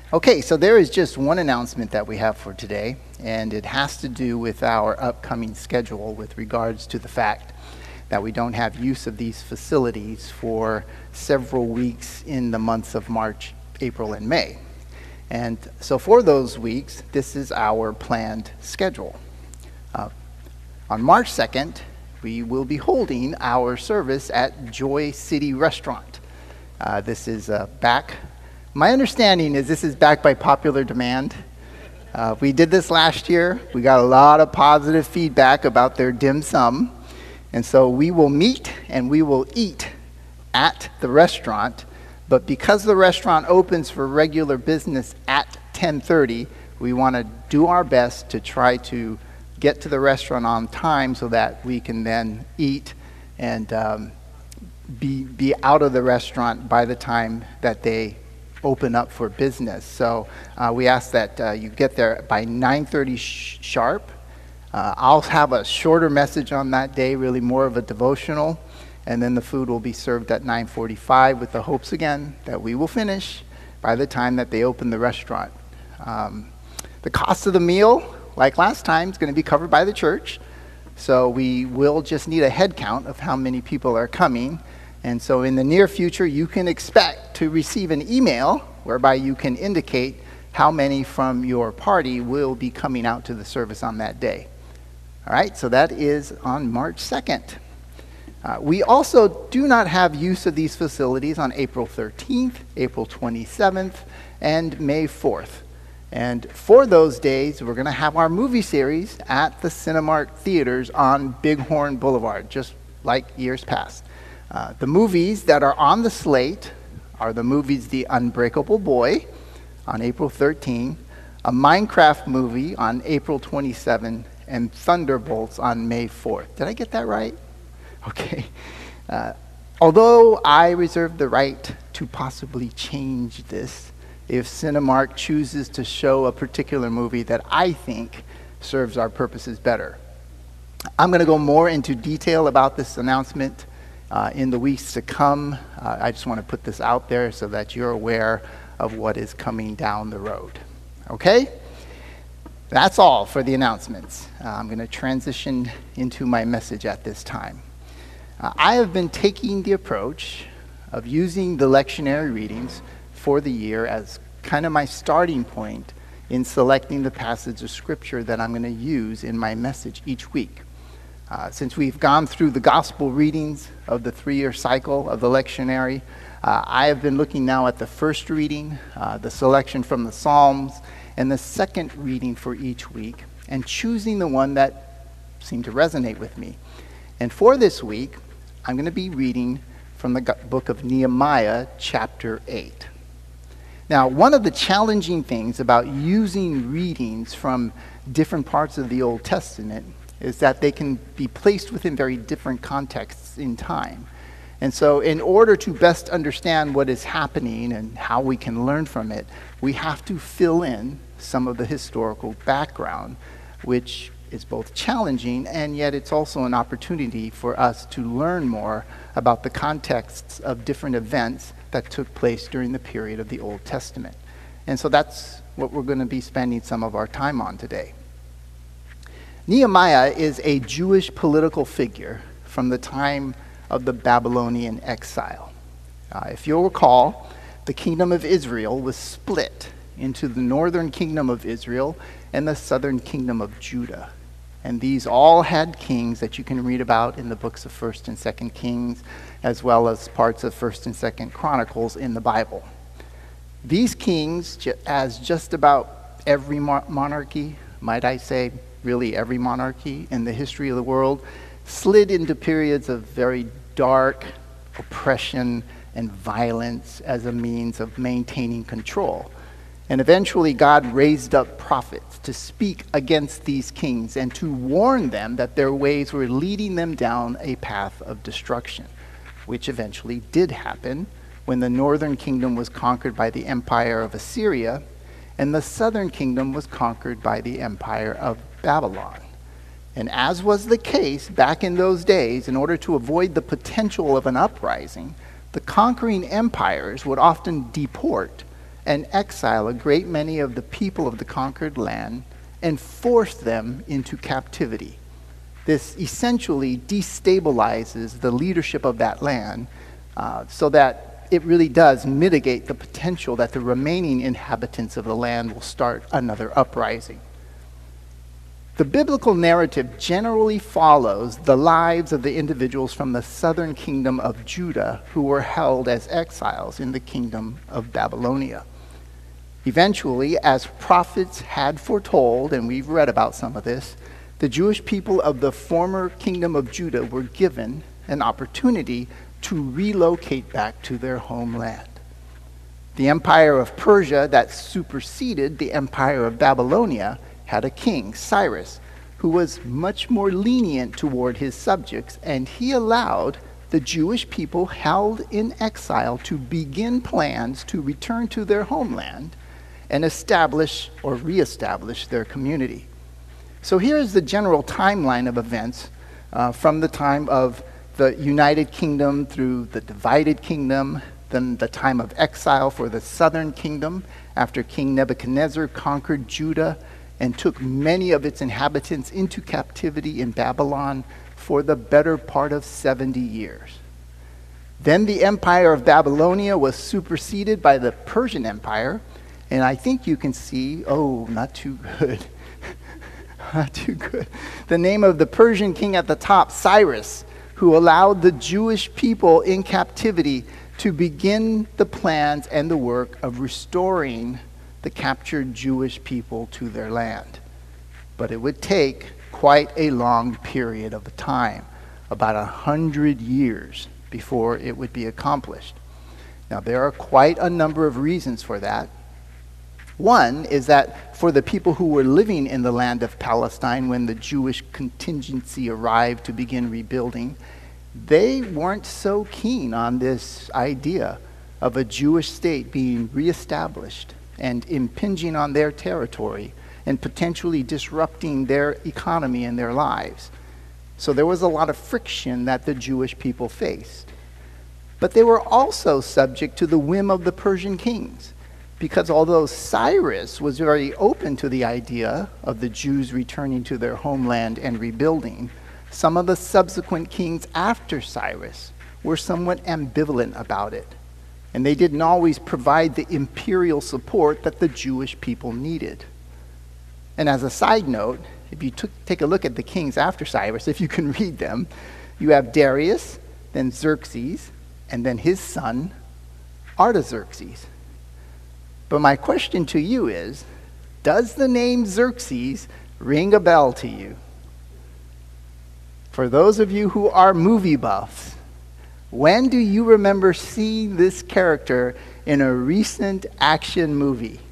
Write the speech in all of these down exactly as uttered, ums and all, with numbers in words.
Okay, so there is just one announcement that we have for today, and it has to do with our upcoming schedule with regards to the fact that we don't have use of these facilities for several weeks in the months of March, April, and May. And so for those weeks, this is our planned schedule. Uh, on March second, we will be holding our service at Joy City Restaurant. Uh, this is uh, back. My understanding is this is back by popular demand. Uh, we did this last year. We got a lot of positive feedback about their dim sum. And so we will meet and we will eat at the restaurant. But because the restaurant opens for regular business at ten thirty, we want to do our best to try to get to the restaurant on time so that we can then eat and um, be, be out of the restaurant by the time that they open up for business. So uh, we ask that uh, you get there by nine thirty sh- sharp. Uh, I'll have a shorter message on that day, really more of a devotional, and then the food will be served at nine forty-five with the hopes again that we will finish by the time that they open the restaurant. Um, the cost of the meal, like last time, is going to be covered by the church. So we will just need a head count of how many people are coming. And so in the near future, you can expect to receive an email whereby you can indicate how many from your party will be coming out to the service on that day. All right, so that is on March second. Uh, we also do not have use of these facilities on April thirteenth, April twenty-seventh, and May fourth. And for those days, we're going to have our movie series at the Cinemark Theaters on Bighorn Boulevard, just like years past. Uh, the movies that are on the slate are the movies The Unbreakable Boy on April thirteenth, a Minecraft movie on April twenty-seventh, and Thunderbolts on May fourth. Did I get that right? Okay. Uh, although I reserve the right to possibly change this if Cinemark chooses to show a particular movie that I think serves our purposes better. I'm going to go more into detail about this announcement Uh, in the weeks to come. uh, I just want to put this out there so that you're aware of what is coming down the road. Okay? That's all for the announcements. Uh, I'm going to transition into my message at this time. Uh, I have been taking the approach of using the lectionary readings for the year as kind of my starting point in selecting the passage of Scripture that I'm going to use in my message each week. Uh, since we've gone through the gospel readings of the three-year cycle of the lectionary, uh, I have been looking now at the first reading, uh, the selection from the Psalms, and the second reading for each week, and choosing the one that seemed to resonate with me. And for this week, I'm going to be reading from the book of Nehemiah, chapter eight. Now, one of the challenging things about using readings from different parts of the Old Testament is that they can be placed within very different contexts in time. And so in order to best understand what is happening and how we can learn from it, we have to fill in some of the historical background, which is both challenging and yet it's also an opportunity for us to learn more about the contexts of different events that took place during the period of the Old Testament. And so that's what we're going to be spending some of our time on today. Nehemiah is a Jewish political figure from the time of the Babylonian exile. Uh, if you'll recall, the kingdom of Israel was split into the northern kingdom of Israel and the southern kingdom of Judah. And these all had kings that you can read about in the books of First and Second Kings, as well as parts of First and Second Chronicles in the Bible. These kings, as just about every monarchy, might I say, really every monarchy in the history of the world, slid into periods of very dark oppression and violence as a means of maintaining control. And eventually God raised up prophets to speak against these kings and to warn them that their ways were leading them down a path of destruction, which eventually did happen when the northern kingdom was conquered by the empire of Assyria and the southern kingdom was conquered by the empire of Babylon. And as was the case back in those days, in order to avoid the potential of an uprising, the conquering empires would often deport and exile a great many of the people of the conquered land and force them into captivity. This essentially destabilizes the leadership of that land uh, so that it really does mitigate the potential that the remaining inhabitants of the land will start another uprising. The biblical narrative generally follows the lives of the individuals from the southern kingdom of Judah who were held as exiles in the kingdom of Babylonia. Eventually, as prophets had foretold, and we've read about some of this, the Jewish people of the former kingdom of Judah were given an opportunity to relocate back to their homeland. The empire of Persia that superseded the empire of Babylonia had a king, Cyrus, who was much more lenient toward his subjects, and he allowed the Jewish people held in exile to begin plans to return to their homeland and establish or reestablish their community. So here is the general timeline of events uh, from the time of the United Kingdom through the divided kingdom, then the time of exile for the southern kingdom after King Nebuchadnezzar conquered Judah and took many of its inhabitants into captivity in Babylon for the better part of seventy years. Then the empire of Babylonia was superseded by the Persian Empire, and I think you can see, oh, not too good, not too good. The name of the Persian king at the top, Cyrus, who allowed the Jewish people in captivity to begin the plans and the work of restoring the captured Jewish people to their land. But it would take quite a long period of time, about a hundred years, before it would be accomplished. Now, there are quite a number of reasons for that. One is that for the people who were living in the land of Palestine when the Jewish contingency arrived to begin rebuilding, they weren't so keen on this idea of a Jewish state being reestablished and impinging on their territory and potentially disrupting their economy and their lives. So there was a lot of friction that the Jewish people faced. But they were also subject to the whim of the Persian kings, because although Cyrus was very open to the idea of the Jews returning to their homeland and rebuilding, some of the subsequent kings after Cyrus were somewhat ambivalent about it, and they didn't always provide the imperial support that the Jewish people needed. And as a side note, if you took, take a look at the kings after Cyrus, if you can read them, you have Darius, then Xerxes, and then his son, Artaxerxes. But my question to you is, does the name Xerxes ring a bell to you? For those of you who are movie buffs, when do you remember seeing this character in a recent action movie?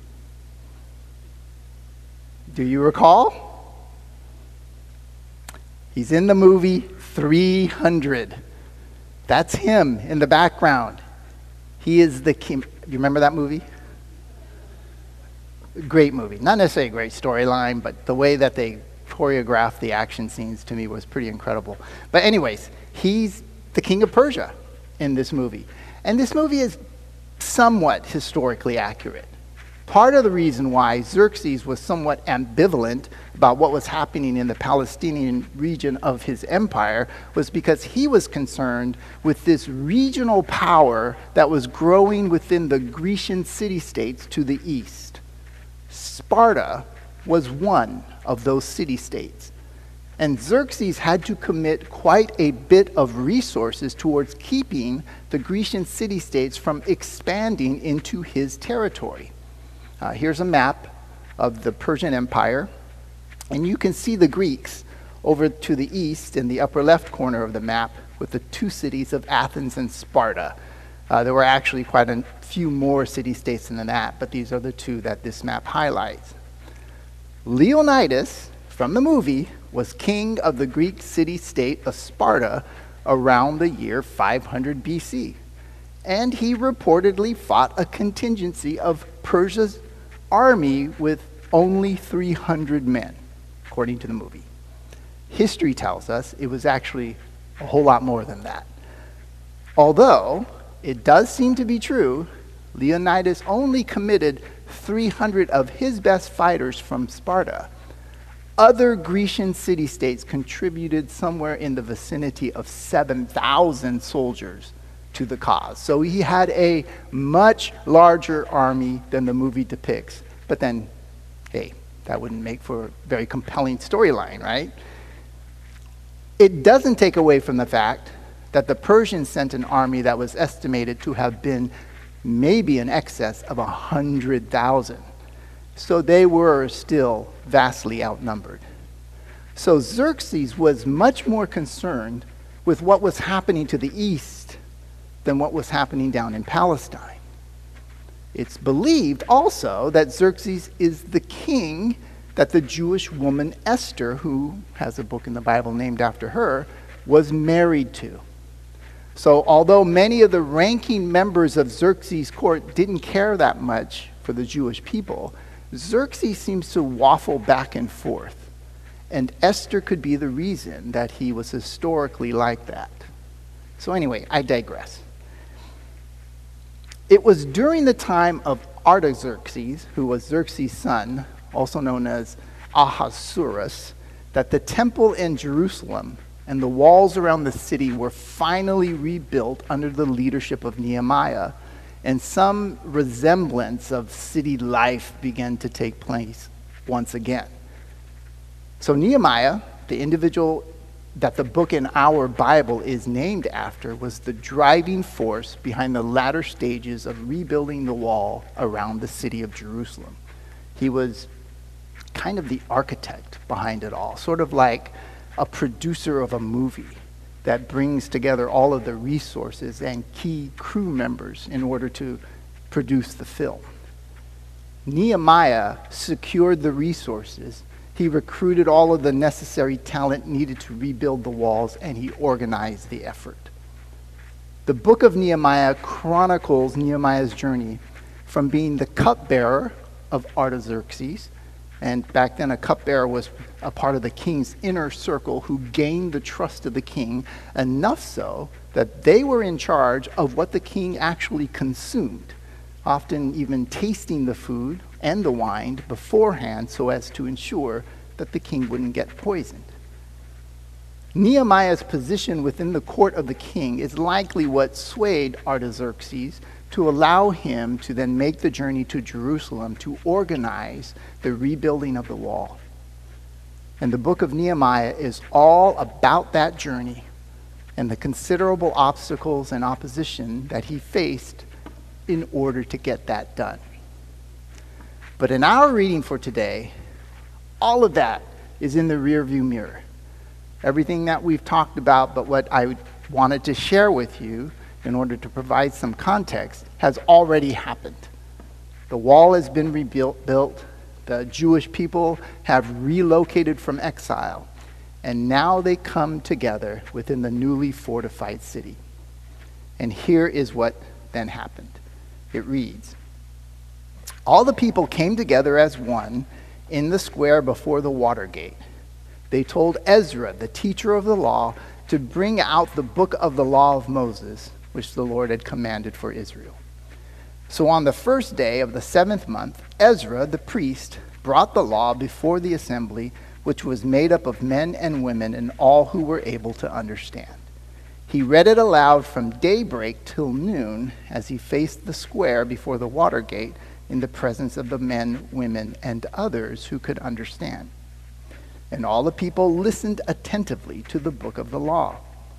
Do you recall? He's in the movie three hundred. That's him in the background. He is the king. You remember that movie? Great movie. Not necessarily a great storyline, but the way that they choreographed the action scenes to me was pretty incredible. But anyways, he's the king of Persia in this movie. And this movie is somewhat historically accurate. Part of the reason why Xerxes was somewhat ambivalent about what was happening in the Palestinian region of his empire was because he was concerned with this regional power that was growing within the Grecian city-states to the east. Sparta was one of those city-states. And Xerxes had to commit quite a bit of resources towards keeping the Grecian city-states from expanding into his territory. Uh, here's a map of the Persian Empire, and you can see the Greeks over to the east in the upper left corner of the map with the two cities of Athens and Sparta. Uh, there were actually quite a few more city-states than that, but these are the two that this map highlights. Leonidas, from the movie, was king of the Greek city-state of Sparta around the year five hundred B C. And he reportedly fought a contingency of Persia's army with only three hundred men, according to the movie. History tells us it was actually a whole lot more than that. Although it does seem to be true, Leonidas only committed three hundred of his best fighters from Sparta. Other Grecian city-states contributed somewhere in the vicinity of seven thousand soldiers to the cause. So he had a much larger army than the movie depicts. But then, hey, that wouldn't make for a very compelling storyline, right? It doesn't take away from the fact that the Persians sent an army that was estimated to have been maybe in excess of one hundred thousand. So they were still vastly outnumbered. So Xerxes was much more concerned with what was happening to the east than what was happening down in Palestine. It's believed also that Xerxes is the king that the Jewish woman Esther, who has a book in the Bible named after her, was married to. So although many of the ranking members of Xerxes' court didn't care that much for the Jewish people, Xerxes seems to waffle back and forth. And Esther could be the reason that he was historically like that. So anyway, I digress. It was during the time of Artaxerxes, who was Xerxes' son, also known as Ahasuerus, that the temple in Jerusalem and the walls around the city were finally rebuilt under the leadership of Nehemiah, and some resemblance of city life began to take place once again. So Nehemiah, the individual that the book in our Bible is named after, was the driving force behind the latter stages of rebuilding the wall around the city of Jerusalem. He was kind of the architect behind it all, sort of like a producer of a movie that brings together all of the resources and key crew members in order to produce the film. Nehemiah secured the resources. He recruited all of the necessary talent needed to rebuild the walls, and he organized the effort. The book of Nehemiah chronicles Nehemiah's journey from being the cupbearer of Artaxerxes, and back then a cupbearer was a part of the king's inner circle who gained the trust of the king, enough so that they were in charge of what the king actually consumed, often even tasting the food and the wine beforehand so as to ensure that the king wouldn't get poisoned. Nehemiah's position within the court of the king is likely what swayed Artaxerxes to allow him to then make the journey to Jerusalem to organize the rebuilding of the wall. And the book of Nehemiah is all about that journey and the considerable obstacles and opposition that he faced in order to get that done. But in our reading for today, all of that is in the rearview mirror. Everything that we've talked about, but what I wanted to share with you in order to provide some context, has already happened. The wall has been rebuilt, built. The Jewish people have relocated from exile, and now they come together within the newly fortified city. And here is what then happened. It reads, "All the people came together as one in the square before the water gate. They told Ezra, the teacher of the law, to bring out the book of the law of Moses, which the Lord had commanded for Israel. So on the first day of the seventh month, Ezra, the priest, brought the law before the assembly, which was made up of men and women and all who were able to understand. He read it aloud from daybreak till noon as he faced the square before the water gate in the presence of the men, women, and others who could understand. And all the people listened attentively to the book of the law.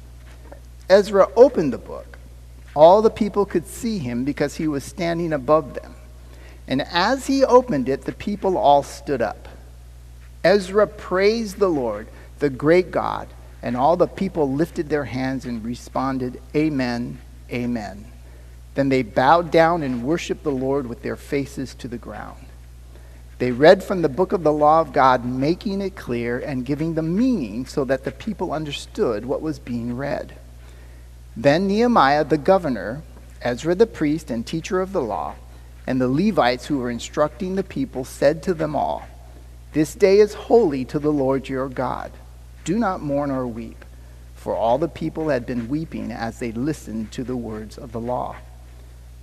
Ezra opened the book. All the people could see him because he was standing above them. And as he opened it, the people all stood up. Ezra praised the Lord, the great God, and all the people lifted their hands and responded, Amen, Amen. Then they bowed down and worshiped the Lord with their faces to the ground. They read from the book of the law of God, making it clear and giving the meaning so that the people understood what was being read. Then Nehemiah the governor, Ezra the priest and teacher of the law, and the Levites who were instructing the people said to them all, This day is holy to the Lord your God. Do not mourn or weep. For all the people had been weeping as they listened to the words of the law.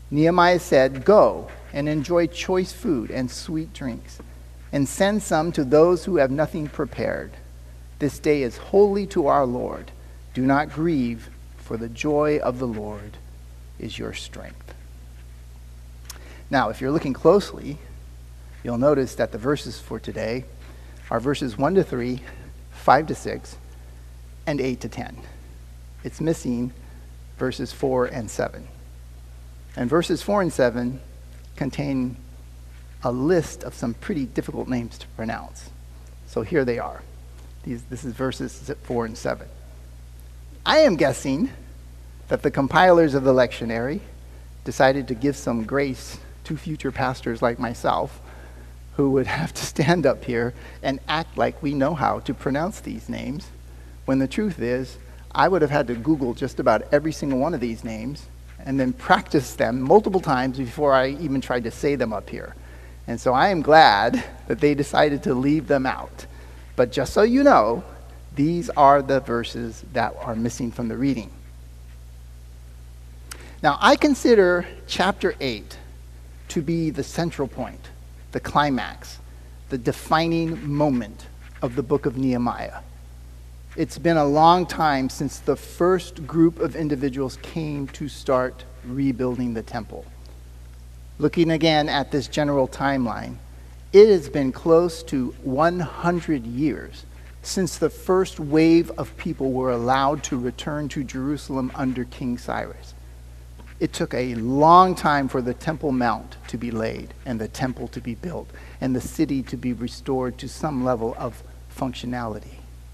Nehemiah said, "Go and enjoy choice food and sweet drinks, and send some to those who have nothing prepared. This day is holy to our Lord. Do not grieve, for the joy of the Lord is your strength." Now, if you're looking closely, you'll notice that the verses for today are verses one to three, five to six, and eight to ten. It's missing verses four and seven. And verses four and seven contain a list of some pretty difficult names to pronounce. So here they are. These, this is verses four and seven. I am guessing that the compilers of the lectionary decided to give some grace to future pastors like myself, who would have to stand up here and act like we know how to pronounce these names, when the truth is, I would have had to Google just about every single one of these names and then practice them multiple times before I even tried to say them up here. And so I am glad that they decided to leave them out. But just so you know, these are the verses that are missing from the reading. Now, I consider chapter eight to be the central point, the climax, the defining moment of the book of Nehemiah. It's been a long time since the first group of individuals came to start rebuilding the temple. Looking again at this general timeline, it has been close to one hundred years since the first wave of people were allowed to return to Jerusalem under King Cyrus. It took a long time for the Temple Mount to be laid and the temple to be built and the city to be restored to some level of functionality.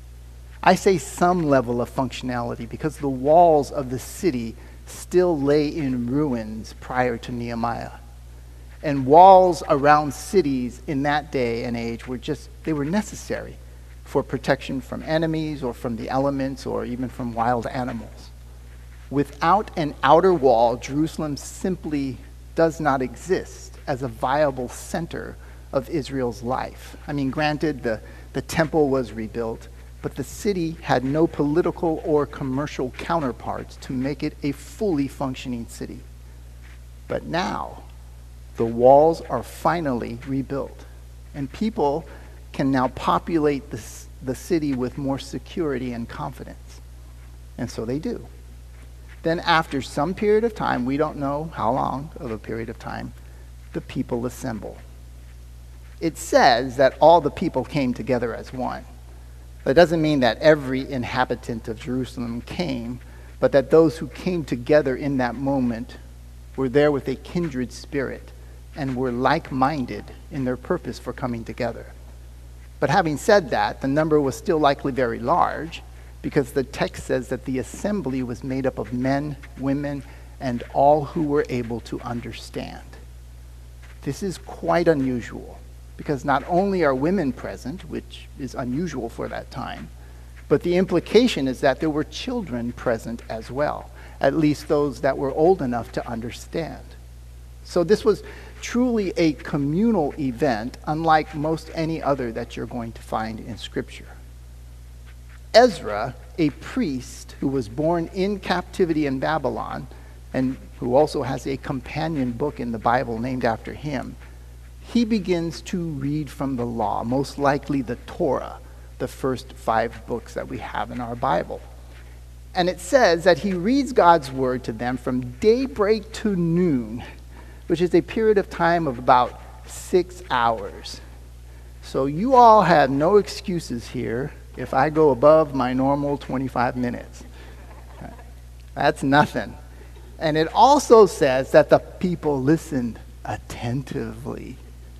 I say some level of functionality because the walls of the city still lay in ruins prior to Nehemiah. And walls around cities in that day and age were just, they were necessary for protection from enemies or from the elements or even from wild animals. Without an outer wall, Jerusalem simply does not exist as a viable center of Israel's life. I mean, granted, the, the temple was rebuilt, but the city had no political or commercial counterparts to make it a fully functioning city. But now, the walls are finally rebuilt, and people can now populate the, the city with more security and confidence. And so they do. Then after some period of time, we don't know how long of a period of time, the people assemble. It says that all the people came together as one. That doesn't mean that every inhabitant of Jerusalem came, but that those who came together in that moment were there with a kindred spirit and were like-minded in their purpose for coming together. But having said that, the number was still likely very large, because the text says that the assembly was made up of men, women, and all who were able to understand. This is quite unusual, because not only are women present, which is unusual for that time, but the implication is that there were children present as well, at least those that were old enough to understand. So this was truly a communal event, unlike most any other that you're going to find in Scripture. Ezra, a priest who was born in captivity in Babylon, and who also has a companion book in the Bible named after him, he begins to read from the law, most likely the Torah, the first five books that we have in our Bible. And it says that he reads God's word to them from daybreak to noon, which is a period of time of about six hours. So you all have no excuses here if I go above my normal twenty-five minutes. That's nothing. And it also says that the people listened attentively.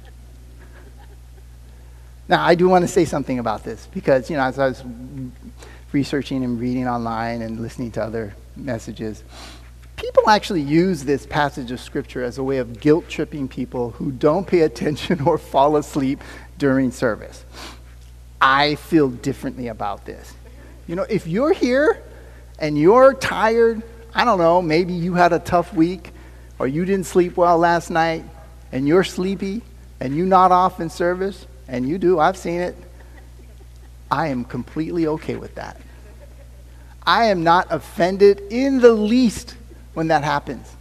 Now, I do want to say something about this because, you know, as I was researching and reading online and listening to other messages, people actually use this passage of Scripture as a way of guilt-tripping people who don't pay attention or fall asleep during service. I feel differently about this. You know, if you're here and you're tired, I don't know, maybe you had a tough week or you didn't sleep well last night and you're sleepy and you nod off in service, and you do, I've seen it, I am completely okay with that. I am not offended in the least when that happens.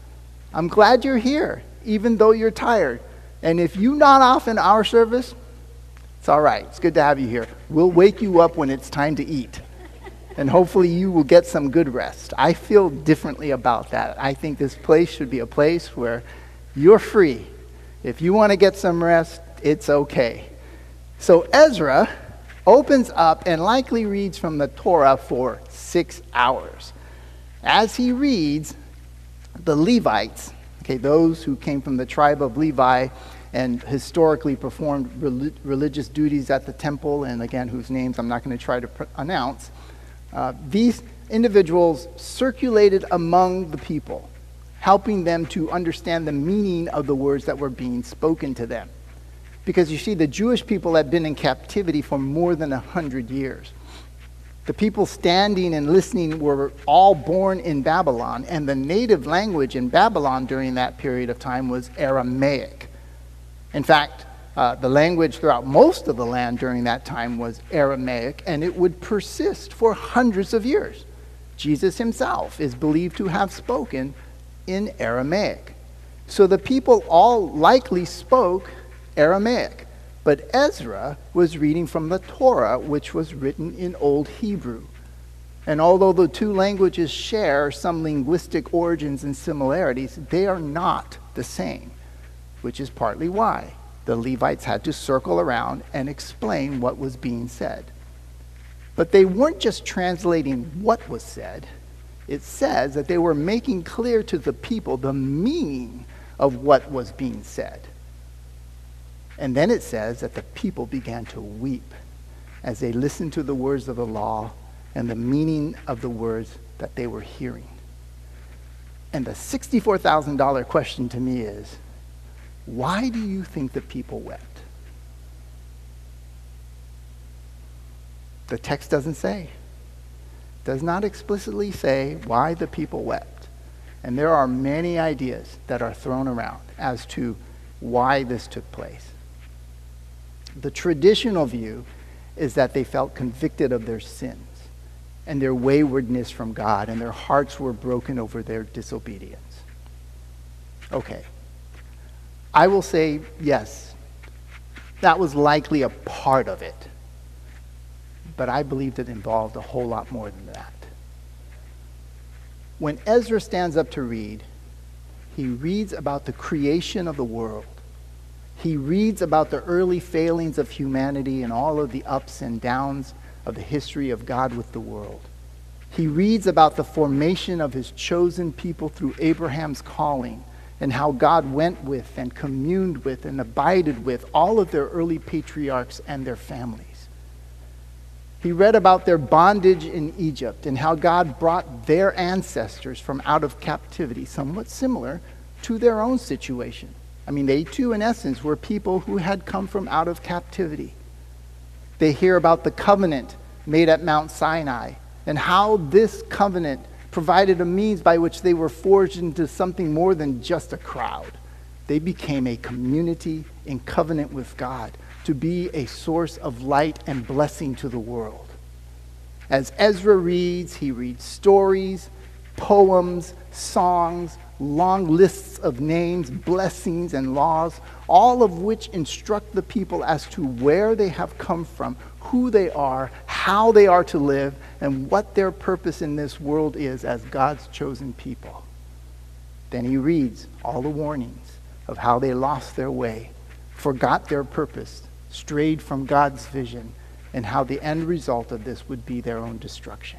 I'm glad you're here, even though you're tired. And if you nod off in our service, it's all right. It's good to have you here. We'll wake you up when it's time to eat. And hopefully you will get some good rest. I feel differently about that. I think this place should be a place where you're free. If you want to get some rest, it's okay. So Ezra opens up and likely reads from the Torah for six hours. As he reads, the Levites, okay, those who came from the tribe of Levi and historically performed rel- religious duties at the temple, and again, whose names I'm not going to try to pr- announce, uh, these individuals circulated among the people, helping them to understand the meaning of the words that were being spoken to them. Because you see, the Jewish people had been in captivity for more than a hundred years. The people standing and listening were all born in Babylon, and the native language in Babylon during that period of time was Aramaic. In fact, uh, the language throughout most of the land during that time was Aramaic, and it would persist for hundreds of years. Jesus himself is believed to have spoken in Aramaic. So the people all likely spoke Aramaic. But Ezra was reading from the Torah, which was written in Old Hebrew. And although the two languages share some linguistic origins and similarities, they are not the same, which is partly why the Levites had to circle around and explain what was being said. But they weren't just translating what was said. It says that they were making clear to the people the meaning of what was being said. And then it says that the people began to weep as they listened to the words of the law and the meaning of the words that they were hearing. And the sixty-four thousand dollars question to me is, why do you think the people wept? The text doesn't say. Does not explicitly say why the people wept. And there are many ideas that are thrown around as to why this took place. The traditional view is that they felt convicted of their sins and their waywardness from God, and their hearts were broken over their disobedience. Okay. I will say, yes, that was likely a part of it. But I believed it involved a whole lot more than that. When Ezra stands up to read, he reads about the creation of the world. He reads about the early failings of humanity and all of the ups and downs of the history of God with the world. He reads about the formation of his chosen people through Abraham's calling, and how God went with and communed with and abided with all of their early patriarchs and their families. He read about their bondage in Egypt and how God brought their ancestors from out of captivity, somewhat similar to their own situation. I mean, they too, in essence, were people who had come from out of captivity. They hear about the covenant made at Mount Sinai and how this covenant provided a means by which they were forged into something more than just a crowd. They became a community in covenant with God to be a source of light and blessing to the world. As Ezra reads, he reads stories, poems, songs, long lists of names, blessings, and laws, all of which instruct the people as to where they have come from, who they are, how they are to live, and what their purpose in this world is as God's chosen people. Then he reads all the warnings of how they lost their way, forgot their purpose, strayed from God's vision, and how the end result of this would be their own destruction.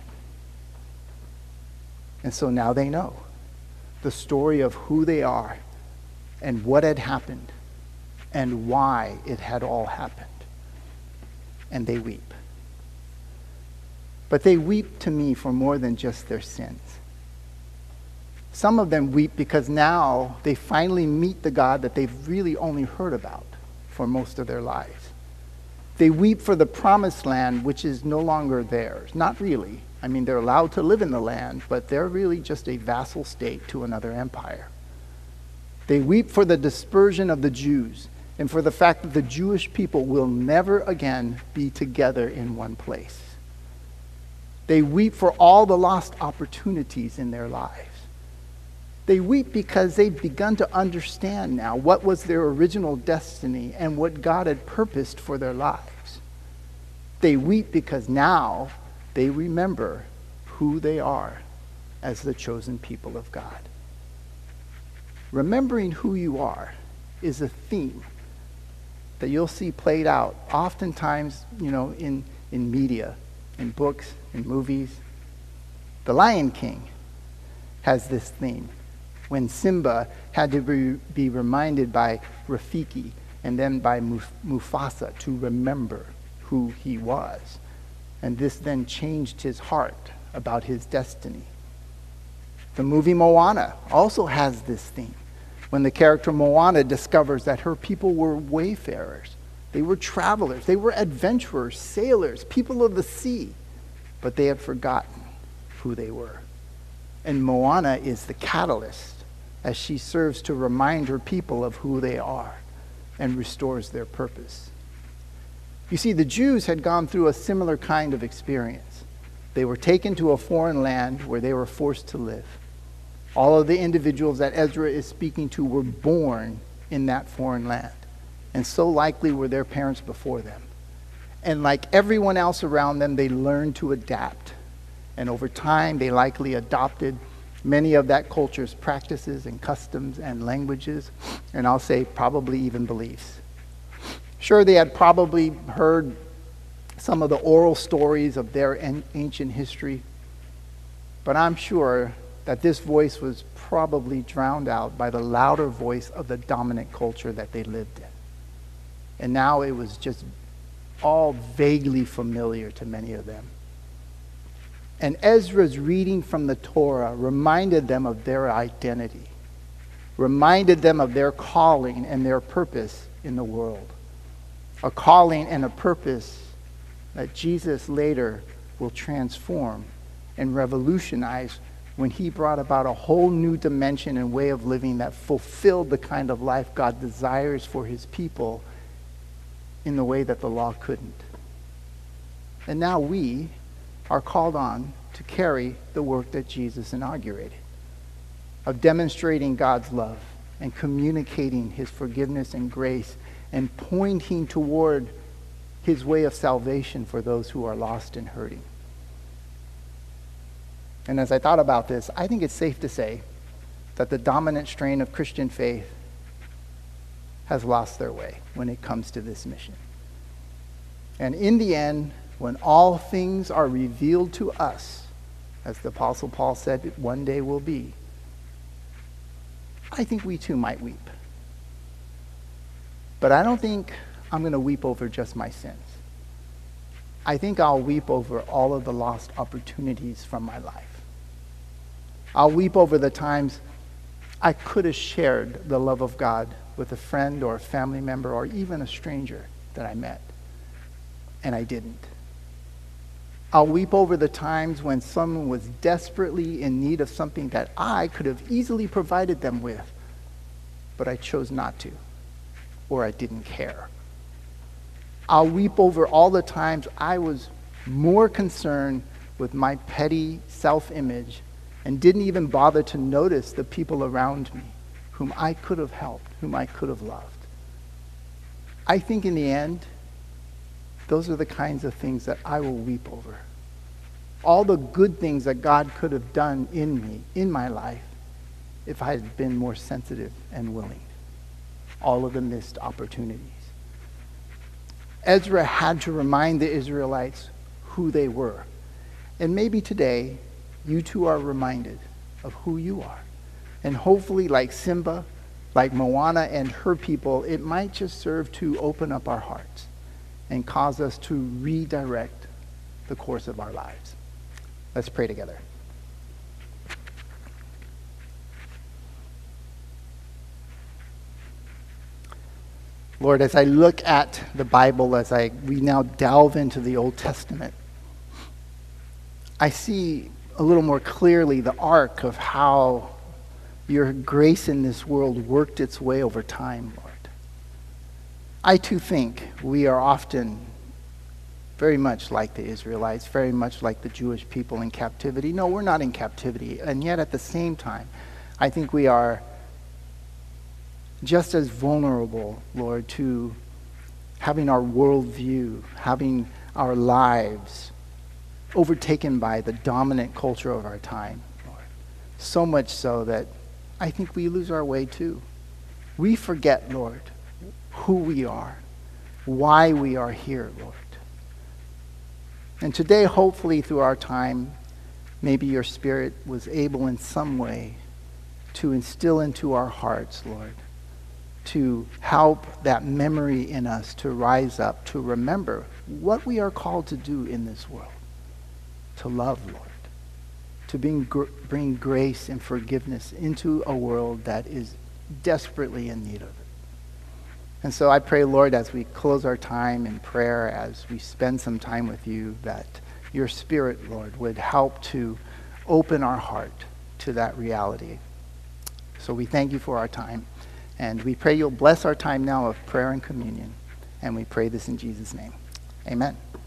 And so now they know the story of who they are and what had happened and why it had all happened. And they weep. But they weep to me for more than just their sins. Some of them weep because now they finally meet the God that they've really only heard about for most of their lives. They weep for the promised land, which is no longer theirs. Not really. I mean, they're allowed to live in the land, but they're really just a vassal state to another empire. They weep for the dispersion of the Jews and for the fact that the Jewish people will never again be together in one place. They weep for all the lost opportunities in their lives. They weep because they've begun to understand now what was their original destiny and what God had purposed for their lives. They weep because now they remember who they are as the chosen people of God. Remembering who you are is a theme that you'll see played out oftentimes, you know, in, in media, in books, in movies. The Lion King has this theme. When Simba had to be, be reminded by Rafiki and then by Muf- Mufasa to remember who he was. And this then changed his heart about his destiny. The movie Moana also has this theme. When the character Moana discovers that her people were wayfarers, they were travelers, they were adventurers, sailors, people of the sea, but they had forgotten who they were. And Moana is the catalyst as she serves to remind her people of who they are and restores their purpose. You see, the Jews had gone through a similar kind of experience. They were taken to a foreign land where they were forced to live. All of the individuals that Ezra is speaking to were born in that foreign land, and so likely were their parents before them. And like everyone else around them, they learned to adapt. And over time, they likely adopted many of that culture's practices and customs and languages, and I'll say probably even beliefs. Sure, they had probably heard some of the oral stories of their an- ancient history, but I'm sure that this voice was probably drowned out by the louder voice of the dominant culture that they lived in. And now it was just all vaguely familiar to many of them. And Ezra's reading from the Torah reminded them of their identity, reminded them of their calling and their purpose in the world. A calling and a purpose that Jesus later will transform and revolutionize when he brought about a whole new dimension and way of living that fulfilled the kind of life God desires for his people in the way that the law couldn't. And now we are called on to carry the work that Jesus inaugurated, of demonstrating God's love and communicating his forgiveness and grace and pointing toward his way of salvation for those who are lost and hurting. And as I thought about this, I think it's safe to say that the dominant strain of Christian faith has lost their way when it comes to this mission. And in the end, when all things are revealed to us, as the Apostle Paul said it one day will be, I think we too might weep. But I don't think I'm going to weep over just my sins. I think I'll weep over all of the lost opportunities from my life. I'll weep over the times I could have shared the love of God with a friend or a family member or even a stranger that I met, and I didn't. I'll weep over the times when someone was desperately in need of something that I could have easily provided them with, but I chose not to, or I didn't care. I'll weep over all the times I was more concerned with my petty self-image and didn't even bother to notice the people around me whom I could have helped, whom I could have loved. I think in the end, those are the kinds of things that I will weep over. All the good things that God could have done in me, in my life, if I had been more sensitive and willing. All of the missed opportunities. Ezra had to remind the Israelites who they were. And maybe today, you too are reminded of who you are. And hopefully, like Simba, like Moana and her people, it might just serve to open up our hearts and cause us to redirect the course of our lives. Let's pray together. Lord, as I look at the Bible, as I we now delve into the Old Testament, I see a little more clearly the arc of how your grace in this world worked its way over time, Lord. I too think we are often very much like the Israelites, very much like the Jewish people in captivity. No, we're not in captivity, and yet at the same time, I think we are just as vulnerable, Lord, to having our worldview, having our lives overtaken by the dominant culture of our time, Lord. So much so that I think we lose our way too. We forget, Lord, who we are, why we are here, Lord. And today, hopefully, through our time, maybe your Spirit was able in some way to instill into our hearts, Lord, to help that memory in us to rise up, to remember what we are called to do in this world, to love, Lord, to bring, gr- bring grace and forgiveness into a world that is desperately in need of it. And so I pray, Lord, as we close our time in prayer, as we spend some time with you, that your Spirit, Lord, would help to open our heart to that reality. So we thank you for our time, and we pray you'll bless our time now of prayer and communion, and we pray this in Jesus' name. Amen.